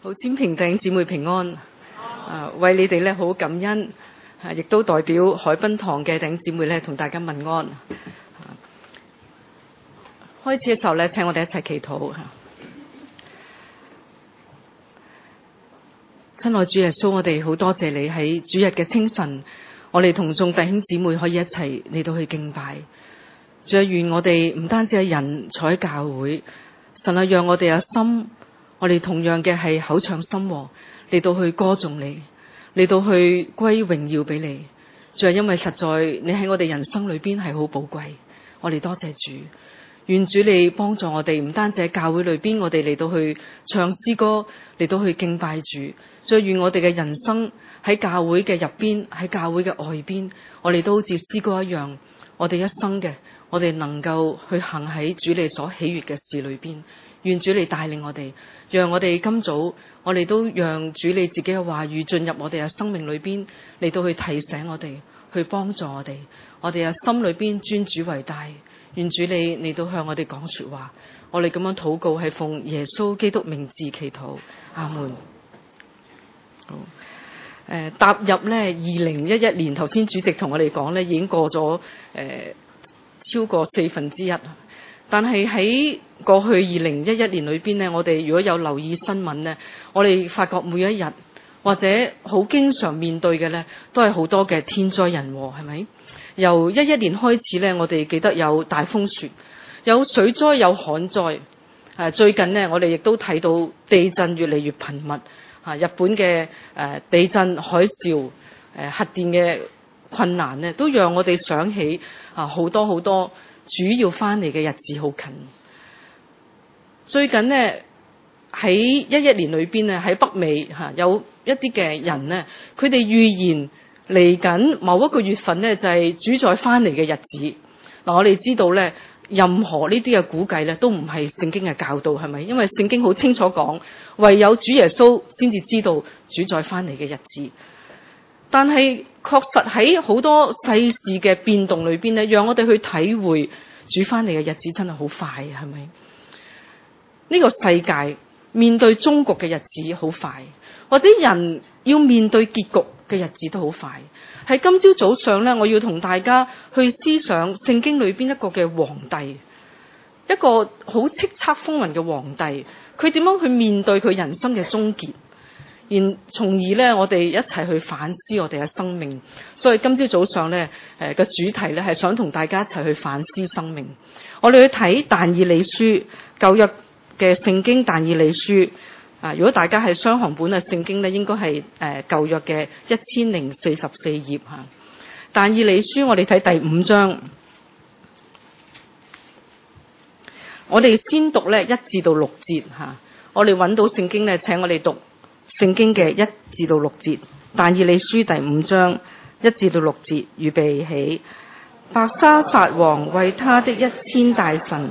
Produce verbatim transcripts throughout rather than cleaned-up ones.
好，占平弟兄姊妹平安。啊，為你哋咧好感恩，啊，亦都代表海濱堂嘅弟兄姊妹咧同大家問安。啊，開始嘅時候咧，請我哋一齊祈禱。親愛主耶穌，我哋好多謝你喺主日嘅清晨，我哋同眾弟兄姊妹可以一齊嚟到去敬拜。主啊，願我哋唔單止係人坐喺教會，神啊，讓我哋嘅心，我哋同樣嘅係口唱心和嚟到去歌頌你，嚟到去歸榮耀俾你。主啊，因為實在你喺我哋人生裏邊係好寶貴，我哋多謝主。願主你幫助我哋，唔單止喺教會裏邊，我哋嚟到去唱詩歌，嚟到去敬拜主。再願我哋嘅人生喺教會嘅入邊，喺教會嘅外邊，我哋都好似詩歌一樣，我哋一生嘅，我哋能夠去行喺主你所喜悅嘅事裏邊。願主你帶領我哋，讓我哋今早，我哋都讓主你自己嘅話語進入我哋嘅生命裏邊，嚟到去提醒我哋，去幫助我哋。我哋嘅心裏邊尊主為大。願主你嚟到向我哋講說話。我哋咁樣禱告係奉耶穌基督名字祈禱，阿門。好，誒，踏入咧二零一一年，頭先主席同我哋講咧，已經過咗誒、呃、超過四分之一。但係喺過去二零一一年裏邊呢，我哋如果有留意新聞呢，我哋發覺每一日或者好經常面對嘅呢，都係好多嘅天災人禍，係咪？由一一年開始呢，我哋記得有大風雪，有水災，有旱災。誒，最近呢，我哋亦都睇到地震越嚟越頻密。啊，日本嘅誒地震、海嘯、誒核電嘅困難呢，都讓我哋想起啊好多好多。主要翻嚟嘅日子好近。最近呢，喺一一年裏邊呢，喺北美吓有一啲嘅人呢，佢哋預言嚟緊某一個月份呢，就係主再翻嚟嘅日子。嗱，我哋知道呢，任何呢啲嘅估計呢，都唔係聖經嘅教導，係咪？因為聖經好清楚講，唯有主耶穌先至知道主再翻嚟嘅日子。但係確實喺好多世事嘅變動裏邊咧，讓我哋去體會主翻嚟嘅日子真係好快，係咪？呢個世界面對終局嘅日子好快，或者人要面對結局嘅日子都好快。喺今朝早上咧，我要同大家去思想聖經裏邊一個嘅皇帝，一個好叱咤風雲嘅皇帝，佢點樣去面對佢人生嘅終結。然從而咧，我哋一齊去反思我哋嘅生命。所以今朝早上咧，誒個主題咧係想同大家一齊去反思生命。我哋去睇但以理書，舊約嘅聖經但以理書。啊，如果大家係雙行本嘅聖經咧，應該係誒舊約嘅一千零四十四頁吓。但以理書我哋睇第五章，我哋先讀咧一至到六節吓。我哋揾到聖經咧，請我哋讀聖經嘅一至到六節，但以理書第五章一至到六節，預備起。伯沙撒王為他的一千大臣，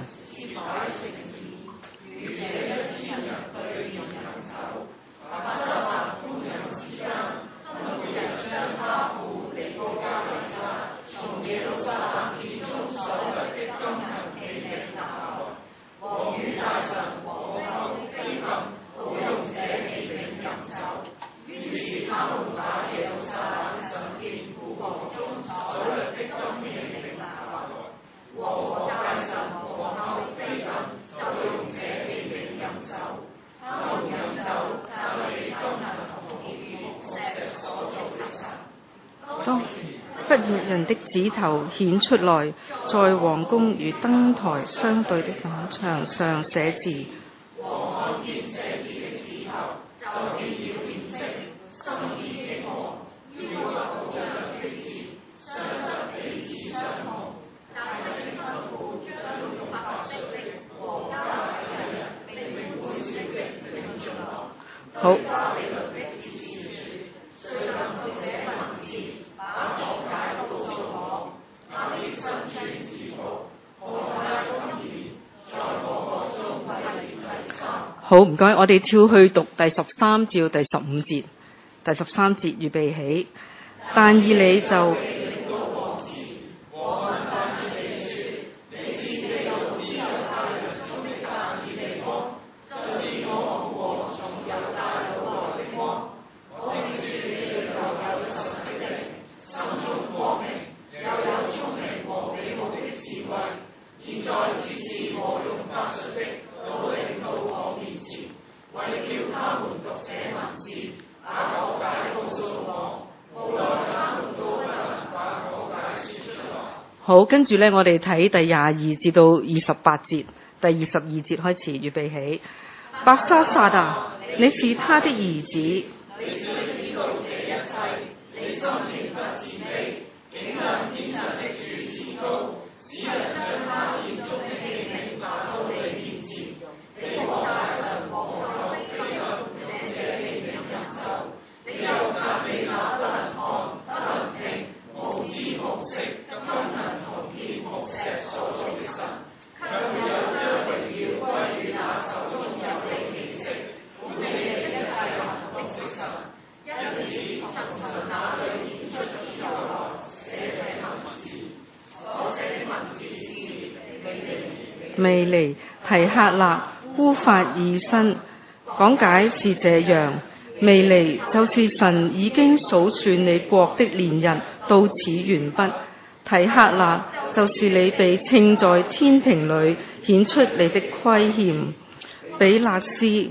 不悅人的指頭顯出來，在王宮與燈台相對的板牆上寫字。好。好，唔該，我哋跳去讀第十三至第十五節。第十三節預備起，但以理就為叫他們讀這文字，把講解告訴我，無奈他們都不能把講解說出來。 好，跟住咧，我哋睇第廿二至到二十八節，第二十二節開始，預備起。伯沙撒啊，你是他的兒子。 你雖知道這一切，你心仍不自卑，竟向天上的主自高，只能將他殿中的器皿拿到你面前。你莫大臣無求非有用這器皿飲酒，你又讚美那不能看、不能聽、無知無識、不能同見無石所造的神，卻沒有將榮耀歸於那手中有力奇蹟，管理一切行動的神。因此，從神那裏顯出宇宙來，寫的文字，所寫的文字是未離提客勒烏法珥新。講解是這樣：未離就是神已經數算你國的年日到此完畢。提客勒就是你被稱在天平裏顯出你的虧欠。比勒斯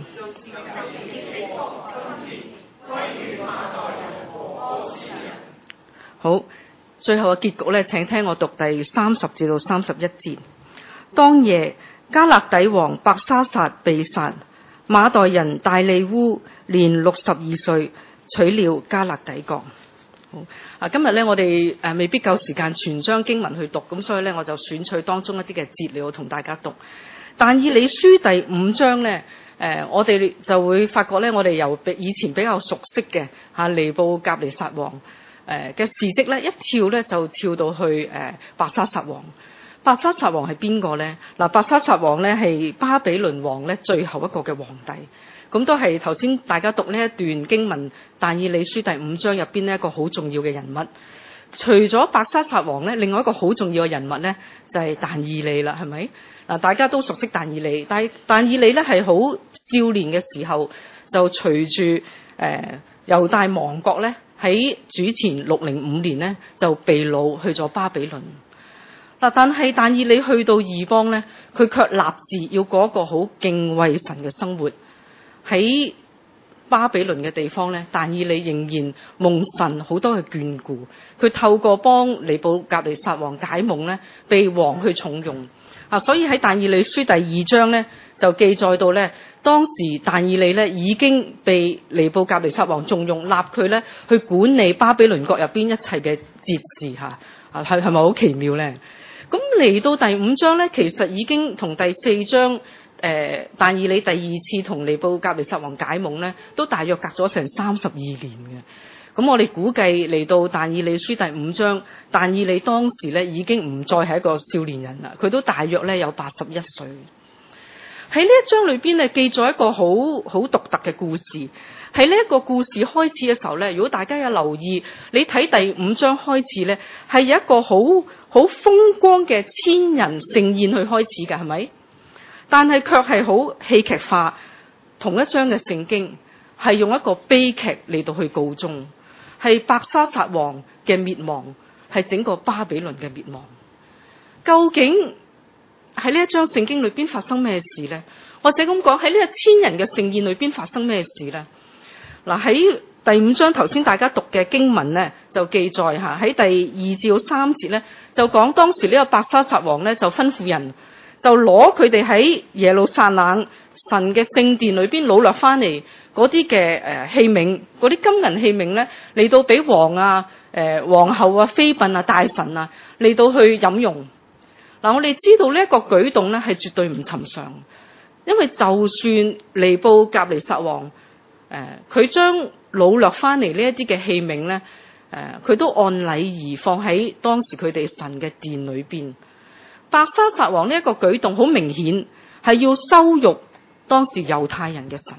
好，最後嘅結局呢，請聽我讀第三十至到三十一節。當夜，加勒底王伯沙撒被殺，馬代人大利烏年六十二歲，取了加勒底國。好啊，今日呢，我哋誒未必夠時間全章經文去讀，咁所以呢，我就選取當中一啲嘅節料同大家讀。但以理書第五章呢，誒、呃、我哋就會發覺呢，我哋由以前比較熟悉嘅嚇尼布甲尼撒王誒嘅事蹟咧，一跳咧就跳到去誒伯沙撒王。伯沙撒王係邊個咧？嗱，伯沙撒王咧係巴比倫王咧最後一個嘅皇帝，咁都係頭先大家讀呢一段經文但以理書第五章入邊呢一個好重要嘅人物。除咗伯沙撒王咧，另外一個好重要嘅人物咧就係但以理啦，係咪？嗱，大家都熟悉但以理，但係但以理咧係好少年嘅時候就隨住誒猶大亡國咧。喺主前六零五年呢，就被擄去咗巴比倫。嗱，但係但以理去到異邦呢，佢卻立志要過一個好敬畏神嘅生活。喺巴比倫嘅地方呢，但以理仍然蒙神好多嘅眷顧。佢透過幫尼布甲尼撒王解夢呢，被王去重用。啊，所以喺但以理書第二章呢，就記載到呢。當時但以理咧已經被尼布甲尼撒王重用，立佢咧去管理巴比倫國入邊一切嘅節事嚇，啊係係咪好奇妙咧？咁嚟到第五章咧，其實已經同第四章誒、呃、但以理第二次同尼布甲尼撒王解夢咧，都大約隔咗成三十二年嘅。咁我哋估計嚟到但以理書第五章，但以理當時咧已經唔再係一個少年人啦，佢都大約咧有八十一歲。喺呢一章裏邊咧，記載一個好好獨特嘅故事。喺呢一個故事開始嘅時候咧，如果大家有留意，你睇第五章開始咧，係有一個好好風光嘅千人盛宴去開始嘅，係咪？但係卻係好戲劇化。同一章嘅聖經係用一個悲劇嚟到去告終，係伯沙撒王嘅滅亡，係整個巴比倫嘅滅亡。究竟喺呢一章聖經裏邊發生咩事呢？或者咁講，喺呢個千人嘅盛宴裏邊發生咩事呢？嗱，喺第五章頭先大家讀嘅經文呢，就記載下喺第二至到三節呢，就講當時呢個伯沙撒王呢，就吩咐人就攞佢哋喺耶路撒冷神嘅聖殿裏邊擄掠翻嚟嗰啲嘅誒器皿，嗰啲金銀器皿呢，嚟到俾王啊、誒、呃、皇后啊、妃嬪啊、大臣啊嚟到去飲用。嗱，我哋知道呢一個舉動咧係絕對唔尋常，因為就算尼布甲尼撒王誒佢將擄掠翻嚟呢一啲嘅器皿咧，誒、呃、佢都按禮儀放喺當時佢哋神嘅殿裏邊。伯沙撒王呢一個舉動好明顯係要羞辱當時猶太人嘅神。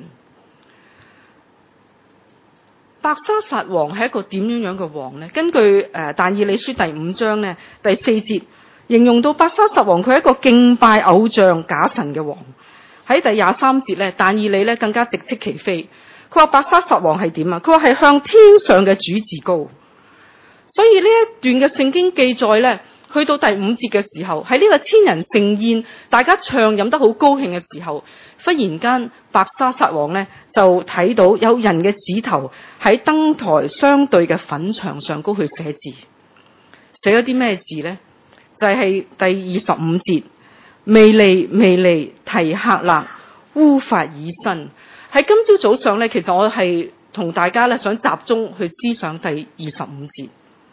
伯沙撒王係一個點樣樣嘅王呢？根據誒但以理書第五章咧第四節。形容到伯沙撒王佢係一個敬拜偶像假神嘅王。喺第廿三節咧，但以理咧更加直斥其非。佢話伯沙撒王係點啊？佢話係向天上嘅主自高。所以呢一段嘅聖經記載咧， 去到第五節嘅時候，喺呢個千人盛宴，大家唱飲得好高興嘅時候，忽然間伯沙撒王呢就睇到有人嘅指頭喺燈台相對嘅粉牆上高去寫字，寫咗啲咩字呢？就係、是、第二十五節，未利未利提客勒烏法珥新。喺今朝早上呢，其實我係同大家咧想集中去思想第二十五節，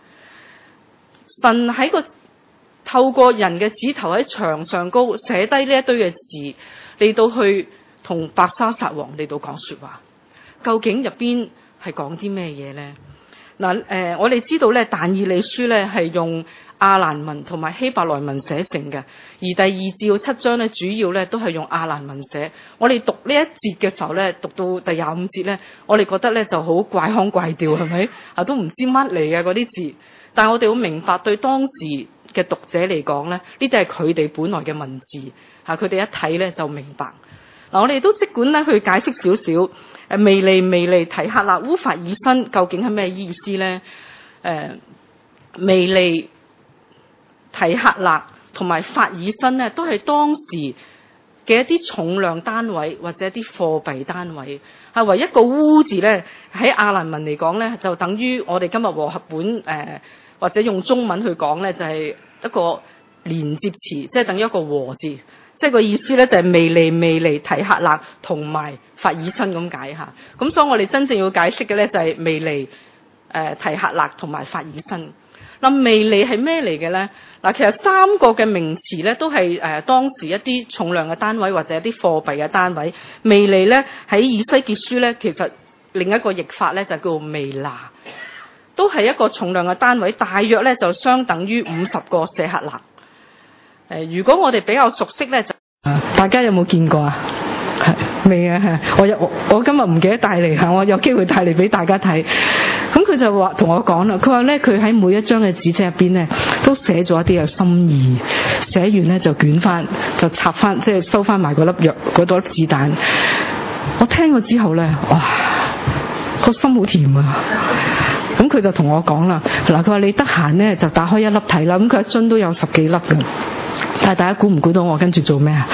神喺個透過人嘅指頭喺牆上高寫低呢一堆嘅字，嚟到去同伯沙撒王嚟到講說話，究竟入邊係講啲咩嘢呢？嗱、呃，誒，我哋知道咧，但以理書咧係用亞蘭文同埋希伯來文寫成嘅，而第二至到七章咧主要咧都係用亞蘭文寫。我哋讀呢一節嘅時候咧，讀到第廿五節咧，我哋覺得咧就好怪腔怪調，係咪？啊，都唔知乜嚟嘅嗰啲字，但係我哋好明白，對當時嘅讀者嚟講咧，呢啲係佢哋本來嘅文字，吓佢哋一睇咧就明白。嗱，我哋都即管咧去解釋少少，誒，未利未利提客勒烏法珥新究竟係咩意思咧？誒、呃，未利提客勒同埋法珥新咧，都係當時嘅一啲重量單位或者一啲貨幣單位。係唯一個烏字咧，喺亞蘭文嚟講咧，就等於我哋今日和合本誒、呃，或者用中文去講咧，就係、是、一個連接詞，即係等於一個和字。即係個意思咧，就係未利未利提客勒同埋法珥新咁解嚇。咁所以我哋真正要解釋嘅咧，就係未利誒提客勒同埋法珥新。嗱，未利係咩嚟嘅咧？嗱，其實三個嘅名詞咧，都係誒當時一啲重量嘅單位或者一啲貨幣嘅單位。未利咧喺以西結書咧，其實另一個譯法咧就叫微拿，都係一個重量嘅單位，大約咧就相等於五十個舍客勒。誒，如果我哋比較熟悉咧，就大家有冇見過啊？未啊？我有我，我今日唔記得帶嚟嚇，我有機會帶嚟俾大家睇。咁佢就話同我講啦，佢話咧佢喺每一張嘅紙仔入邊咧，都寫咗一啲嘅心意，寫完咧就捲翻，就插翻，即係收翻埋嗰粒藥嗰朵子彈。我聽過之後咧，哇，個心好甜啊！咁佢就同我講啦，嗱，佢話你得閒咧就打開一粒睇啦。咁佢一樽都有十幾粒嘅。但係大家估唔估到我跟住做咩啊？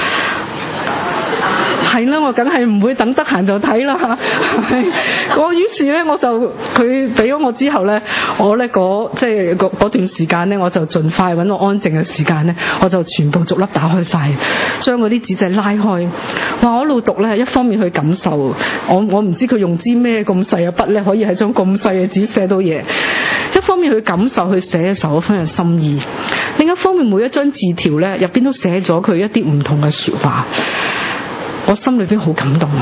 係啦，我梗係唔會等得閒就睇啦。我於是咧，我就佢俾咗我之後咧，我咧嗰即係嗰段時間咧，我就盡快揾個安靜嘅時間咧，我就全部逐粒打開晒，將嗰啲紙仔拉開。哇！我一路讀咧，一方面去感受，我我唔知佢用支咩咁細嘅筆咧，可以喺張咁細嘅紙寫到嘢。一方面去感受，去寫嘅時候，我分享心意；另一方面，每一張字條咧，入邊都寫咗佢一啲唔同嘅說話。我心裏邊好感動，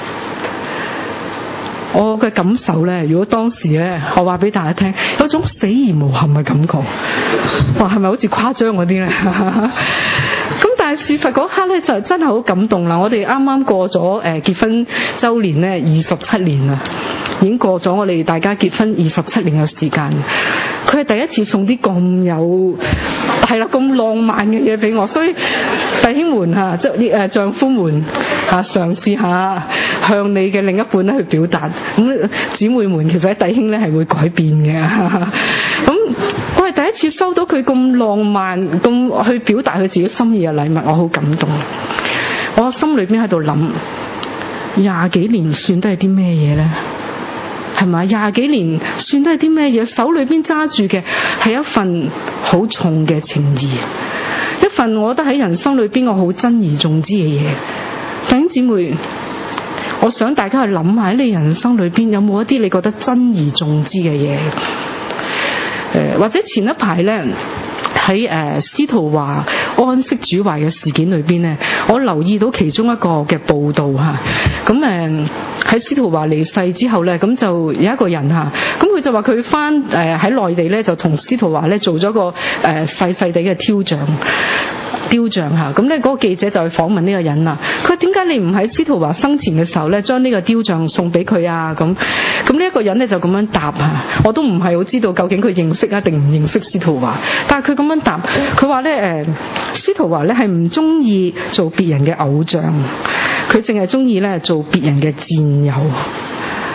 我嘅感受咧，如果當時咧，我話俾大家聽，有種死而無憾嘅感覺。哇，係咪好似誇張嗰啲咧？咁但係事實嗰刻咧，就真係好感動啦！我哋啱啱過咗誒、呃、結婚周年咧，二十七年啦，已經過咗我哋大家結婚二十七年嘅時間。佢係第一次送啲咁有係啦咁浪漫嘅嘢俾我，所以弟兄們嚇，即係誒丈夫們嚇，嘗試下向你嘅另一半咧去表達。咁姊妹們其實弟兄咧係會改變嘅。咁我係第一次收到佢咁浪漫咁去表達佢自己心意嘅禮物，我好感動。我心裏邊喺度諗，廿幾年算得係啲咩嘢咧？係咪廿幾年算得係啲咩嘢？手裏邊揸住嘅係一份好重嘅情義，一份我覺得喺人生裏邊我好珍而重之嘅嘢。弟兄姊妹，我想大家去諗下喺你人生裏邊有冇一啲你覺得珍而重之嘅嘢？誒、呃，或者前一排咧喺誒司徒華安息主懷嘅事件裏邊咧，我留意到其中一個嘅報道吓，咁誒喺司徒華離世之後咧，咁就有一個人吓，咁佢就話佢翻誒喺內地咧，就同司徒華咧做咗個誒細細地嘅雕像。雕像嚇，咁咧嗰個記者就去訪問呢個人啦。佢話點解你唔喺司徒華生前嘅時候咧，將呢個雕像送俾佢啊？咁咁呢一個人咧就咁樣答啊，我都唔係好知道究竟佢認識啊定唔認識司徒華。但係佢咁樣答，佢話咧誒，司徒華咧係唔中意做別人嘅偶像，佢淨係中意咧做別人嘅戰友。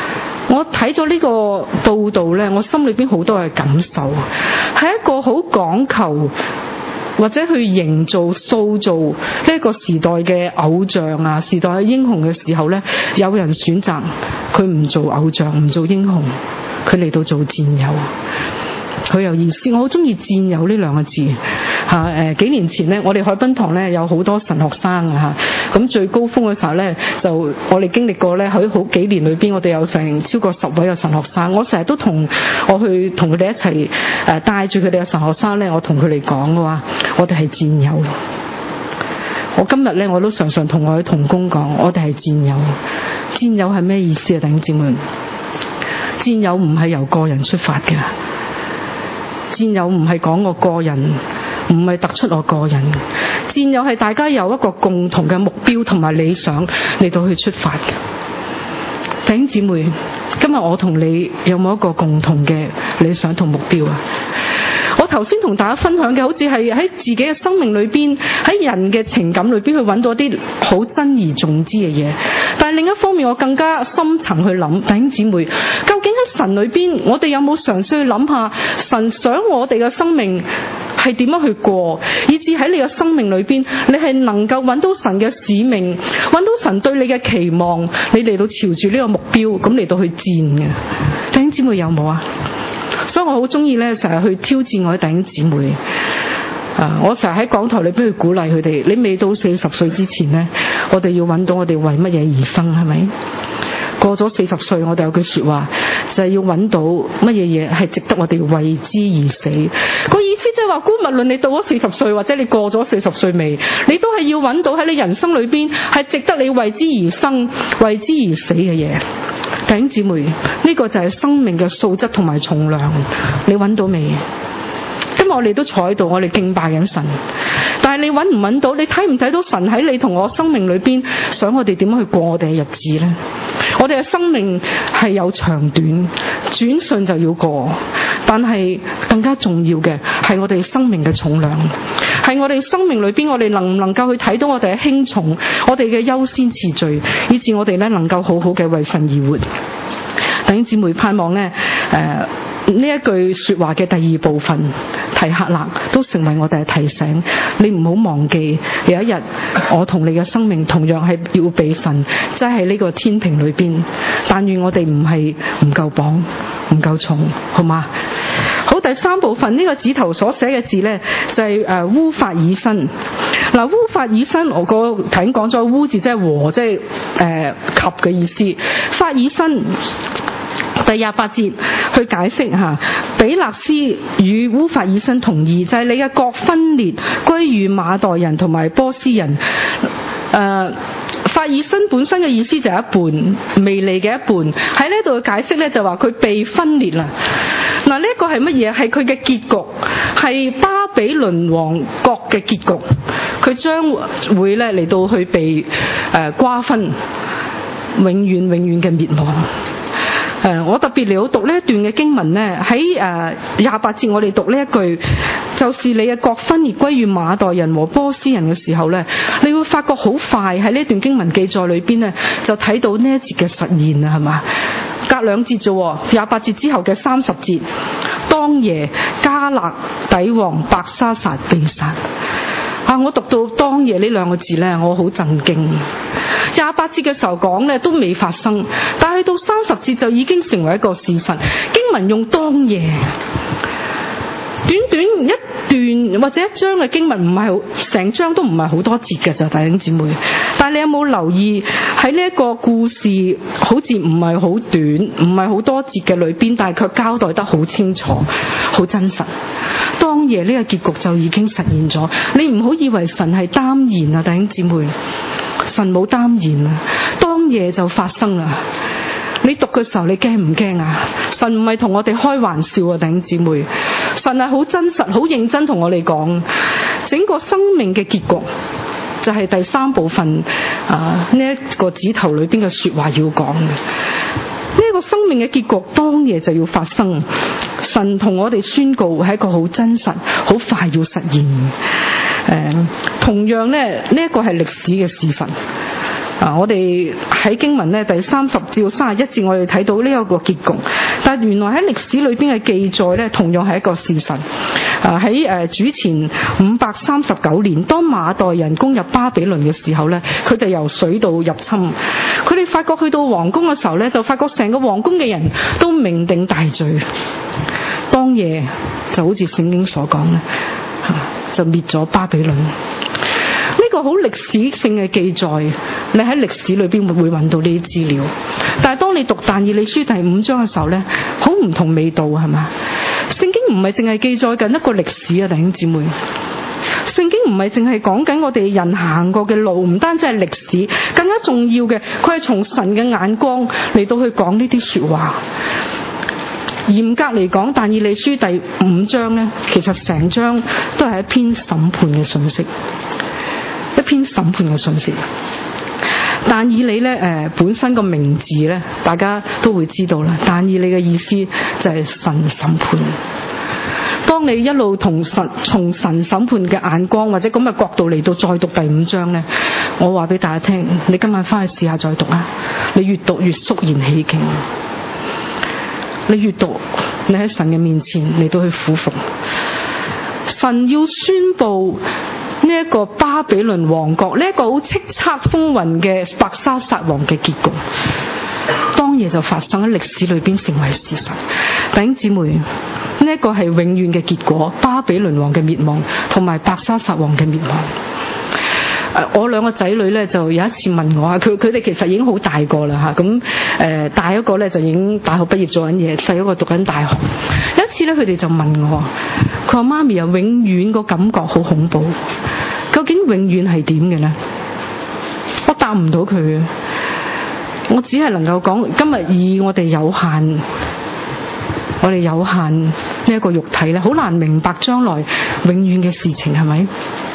我睇咗呢個報道咧，我心裏邊好多嘅感受，係一個好講求或者去營造塑造呢一個時代嘅偶像啊，時代嘅英雄嘅時候咧，有人選擇佢唔做偶像，唔做英雄，佢嚟到做戰友。好有意思，我好中意戰友呢兩個字嚇。誒、啊、幾年前咧，我哋海濱堂咧有好多神學生啊嚇。咁最高峰嘅時候咧，就我哋經歷過咧喺好幾年裏邊，我哋有成超過十位嘅神學生。我成日都同我去同佢哋一齊誒帶住佢哋嘅神學生咧，我同佢哋講嘅話，我哋係戰友。我今日咧我都常常同我嘅同工講，我哋係戰友。戰友係咩意思啊？弟兄姊妹，戰友唔係由個人出發嘅。戰友唔係講我個人，唔係突出我個人。戰友係大家有一個共同嘅目標同埋理想嚟到去出發嘅。弟兄姊妹，今日我同你有冇一個共同嘅理想同目標啊？我頭先同大家分享嘅，好似係喺自己嘅生命裏邊，喺人嘅情感裏邊去揾到啲好珍而重之嘅嘢。但係另一方面，我更加深層去諗，弟兄姊妹，究竟喺神裏邊，我哋有冇嘗試去諗下，神想我哋嘅生命係點樣去過，以至喺你嘅生命裏邊，你係能夠揾到神嘅使命，揾到神對你嘅期望，你嚟到朝住呢個目標咁嚟到去戰嘅。弟兄姊妹有冇啊？所以我好中意咧，成日去挑戰我啲弟兄姊妹。啊！我成日喺講台裏邊去鼓勵佢哋。你未到四十歲之前咧，我哋要揾到我哋為乜嘢而生，係咪？過咗四十歲，我哋有句說話，就係要揾到乜嘢嘢係值得我哋為之而死。個意思即係話，姑勿論你到咗四十歲，或者你過咗四十歲未，你都係要揾到喺你人生裏邊係值得你為之而生、為之而死嘅嘢。弟兄姊妹，呢個就係生命嘅素質同埋重量，你揾到未？今日我哋都坐喺度，我哋敬拜緊神，但係你揾唔揾到？你睇唔睇到神喺你同我生命裏邊想我哋點樣去過我哋嘅日子呢？我哋嘅生命係有長短，轉瞬就要過，但係更加重要嘅係我哋生命嘅重量，係我哋生命裏邊我哋能唔能夠去睇到我哋嘅輕重，我哋嘅優先次序，以致我哋咧能夠好好嘅為神而活。弟兄姊妹，盼望咧誒。呃呢一句說話嘅第二部分提克勒都成為我哋嘅提醒，你唔好忘記有一日我同你嘅生命同樣係要俾神，即係呢個天平裏邊，但願我哋唔係唔夠磅唔夠重，好嗎？好，第三部分呢、這個指頭所寫嘅字呢，就係、是、誒、呃、烏法珥新。嗱、呃、烏法珥新我個頭先講咗烏字即係和，即係誒及嘅意思，法珥新。第廿八節去解釋吓，比勒斯與烏法珥新同意，就係、是、你嘅國分裂歸於馬代人同埋波斯人。誒、呃，法珥新本身嘅意思就係一半，微利嘅一半。喺呢度嘅解釋咧就話佢被分裂啦。嗱，呢一個係乜嘢？係佢嘅結局，係巴比倫王國嘅結局。佢將會咧嚟到去被誒、呃、瓜分，永遠永遠嘅滅亡。誒、呃，我特別嚟到讀呢一段嘅經文呢，喺誒廿八節我哋讀呢一句，就是你嘅國分裂歸於馬代人和波斯人嘅時候呢，你會發覺好快喺呢一段經文記載裏邊呢，就睇到呢一節嘅實現啦，係嘛？隔兩節啫，廿八節之後嘅三十節，當夜加勒底王伯沙撒被殺。啊！我讀到當夜呢兩個字呢，我好震驚。廿八節嘅時候講呢都未發生，但係去到三十節就已經成為一個事實。經文用當夜，短短一段或者一章嘅經文唔係好，成章都唔係好多節嘅就弟兄姊妹。但係你有冇留意喺呢一個故事好似唔係好短，唔係好多節嘅裏邊，但係卻交代得好清楚、好真實。當夜呢個結局就已經實現咗，你唔好以為神係耽延啊，弟兄姊妹，神冇耽延啊，當夜就發生啦。你讀嘅時候你驚唔驚啊？神唔係同我哋開玩笑啊，弟兄姊妹，神係好真實、好認真同我哋講，整個生命嘅結局就係第三部分啊呢一個指頭裏邊嘅說話要講嘅。呢個生命嘅結局當夜就要發生，神同我哋宣告係一個好真實、好快要實現。誒、呃，同樣咧，呢、這、一個係歷史嘅事實。 啊，我哋喺經文咧第三十至到三十一節，我哋睇到呢一個結局。但係原來喺歷史裏邊嘅記載咧，同樣係一個事實。啊，喺誒主前五百三十九年，當馬代人攻入巴比倫嘅時候咧，佢哋由水道入侵，佢哋發覺去到皇宮嘅時候咧，就發覺成個皇宮嘅人都酩酊大醉。當夜就好似聖經所講咧，就滅咗巴比倫。呢個好歷史性嘅記載，你喺歷史裏邊會揾到呢啲資料。但係當你讀但以理書第五章嘅時候咧，好唔同味道，係嘛？聖經唔係淨係記載緊一個歷史啊，弟兄姊妹。聖經唔係淨係講緊我哋人行過嘅路，唔單止係歷史，更加重要嘅，佢係從神嘅眼光嚟到去講呢啲說話。嚴格嚟講，但以理書第五章咧，其實成章都係一篇審判嘅信息。一篇審判嘅信息，但以理咧誒、呃、本身個名字咧，大家都會知道啦。但以理嘅意思就係神審判。當你一路同神從神審判嘅眼光或者咁嘅角度嚟到再讀第五章咧，我話俾大家聽，你今晚翻去試下再讀啊！你越讀越肅然起敬，你越讀你喺神嘅面前嚟到去俯伏。神要宣布呢一個巴比倫王國，呢、這、一個好叱咤風雲嘅伯沙撒王嘅結局，當夜就發生喺歷史裏邊成為事實。弟兄姊妹，呢、這、一個係永遠嘅結果，巴比倫王嘅滅亡同埋伯沙撒王嘅滅亡。我兩個仔女咧就有一次問我啊，佢佢哋其實已經好大個啦嚇，咁誒大一個咧就已經大學畢業做緊嘢，細一個讀緊大學。有一次咧，佢哋就問我，佢話媽咪啊，永遠個感覺好恐怖，究竟永遠係點嘅咧？我答唔到佢，我只係能夠講，今日以我哋有限，我哋有限呢一個肉體咧，好難明白將來永遠嘅事情，係咪？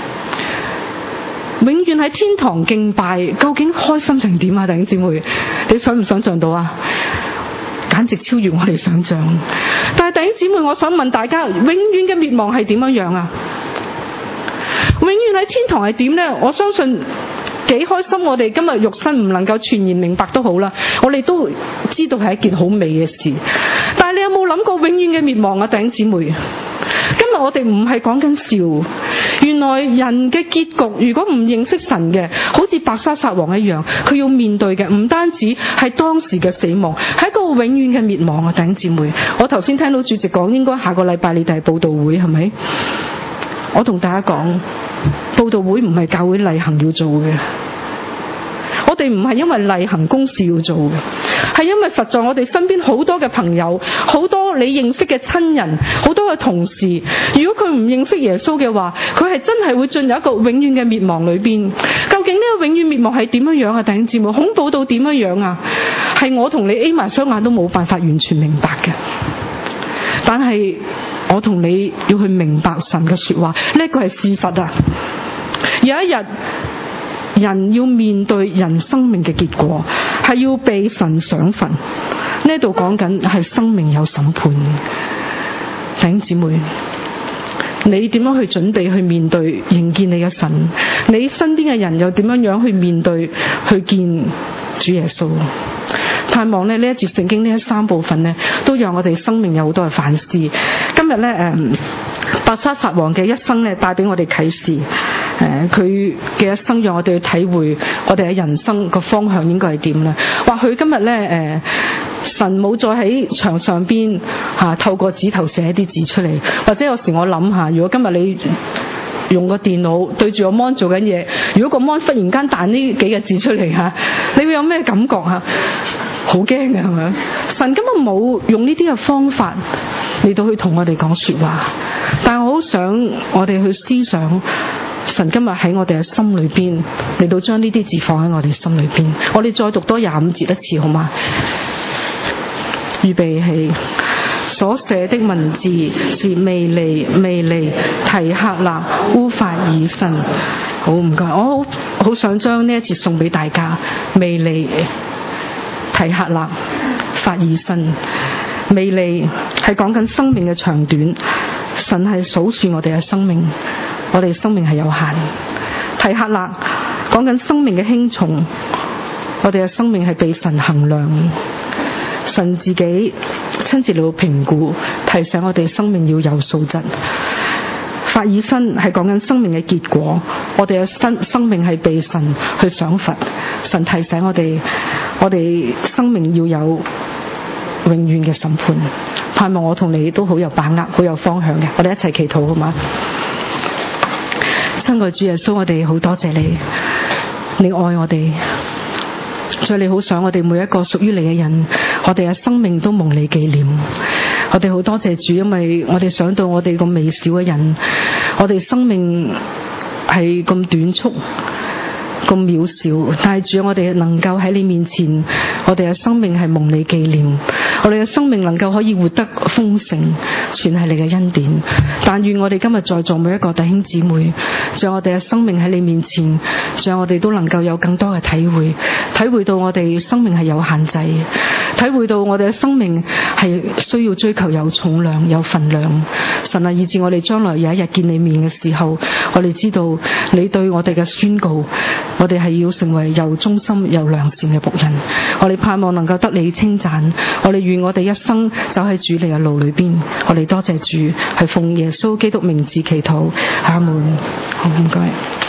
永遠喺天堂敬拜，究竟開心成點啊？弟兄姊妹，你想唔想象到啊？簡直超越我哋想象。但係弟兄姊妹，我想問大家，永遠嘅滅亡係點樣樣啊？永遠喺天堂係點呢？我相信幾開心，我哋今日肉身唔能夠全然明白都好啦，我哋都知道係一件好美嘅事。但係你有冇諗過永遠嘅滅亡啊？弟兄姊妹，今日我哋唔係講緊笑，原來人嘅結局，如果唔認識神嘅，好似伯沙撒王一樣，佢要面對嘅唔單止係當時嘅死亡，係一個永遠嘅滅亡啊！弟兄姊妹，我頭先聽到主席講，應該下個禮拜你哋係佈道會，係咪？我同大家講，佈道會唔係教會例行要做嘅。我哋唔係因為例行公事要做嘅，係因為實在我哋身邊好多嘅朋友，好多你認識嘅親人，好多嘅同事，如果佢唔認識耶穌嘅話，佢係真係會進入一個永遠嘅滅亡裏邊。究竟呢個永遠滅亡係點樣樣啊？弟兄姊妹，恐怖到點樣樣啊？係我同你瞇埋雙眼都冇辦法完全明白嘅。但係我同你要去明白神嘅說話，呢個係事實啊！有一日，人要面對人生命嘅結果，係要被神賞罰。呢度講緊係生命有審判。弟兄姊妹，你點樣去準備去面對迎見你嘅神？你身邊嘅人又點樣樣去面對去見主耶穌？盼望咧呢一節聖經呢一三部分呢，都讓我哋生命有好多嘅反思。今日呢，誒，伯沙撒王嘅一生呢，帶俾我哋啟示。誒，佢嘅一生讓我哋去體會我哋喺人生個方向應該係點咧？或許今日呢，誒，神冇再喺牆上邊吓透過指頭寫一啲字出嚟，或者有時我諗下，如果今日你用個電腦對住個 mon 做緊嘢，如果個 mon 忽然間彈呢幾個字出嚟吓，你會有咩感覺吓？好驚嘅係咪？神根本冇用呢啲嘅方法嚟到去同我哋講說話，但係我好想我哋去思想，神今日喺我哋嘅心裏邊嚟到將呢啲字放喺我哋心裏邊。我哋再讀多廿五節一次好嗎？預備起。所寫的文字是未利、未利、提客勒、烏法珥新。好，唔該，我好好想將呢一節送俾大家。未利、提客勒、法珥新。未利係講緊生命嘅長短，神係數算我哋嘅生命，我哋生命係有限。提客勒講緊生命嘅輕重， 我哋嘅生命係被神衡量，神自己親自嚟到評估，提醒我哋生命要有素質。法爾申係講緊生命嘅結果，我哋嘅生生命係被神去賞罰，神提醒我哋，我哋生命要有永遠嘅審判。盼望我同你都好有把握，好有方向嘅，我哋一齊祈禱好嗎？親愛主耶穌，我哋好多謝你，你愛我哋，所以你好想我哋每一個屬於你嘅人，我哋嘅生命都蒙你紀念。我哋好多謝主，因為我哋想到我哋咁微小嘅人，我哋生命係咁短促，咁渺小，但係主，我哋能夠喺你面前，我哋嘅生命係蒙你紀念，我哋嘅生命能夠可以活得豐盛，全係你嘅恩典。但願我哋今日在座每一個弟兄姊妹，像我哋嘅生命喺你面前，像我哋都能夠有更多嘅體會，體會到我哋生命係有限制，體會到我哋嘅生命係需要追求有重量、有分量。神啊，以致我哋將來有一日見你面嘅時候，我哋知道你對我哋嘅宣告，我哋係要成為又忠心又良善嘅僕人。我哋盼望能夠得你稱讚，我哋願我哋一生走喺主你嘅路裏邊。我哋多謝主，係奉耶穌基督名字祈禱，阿門。好，唔該。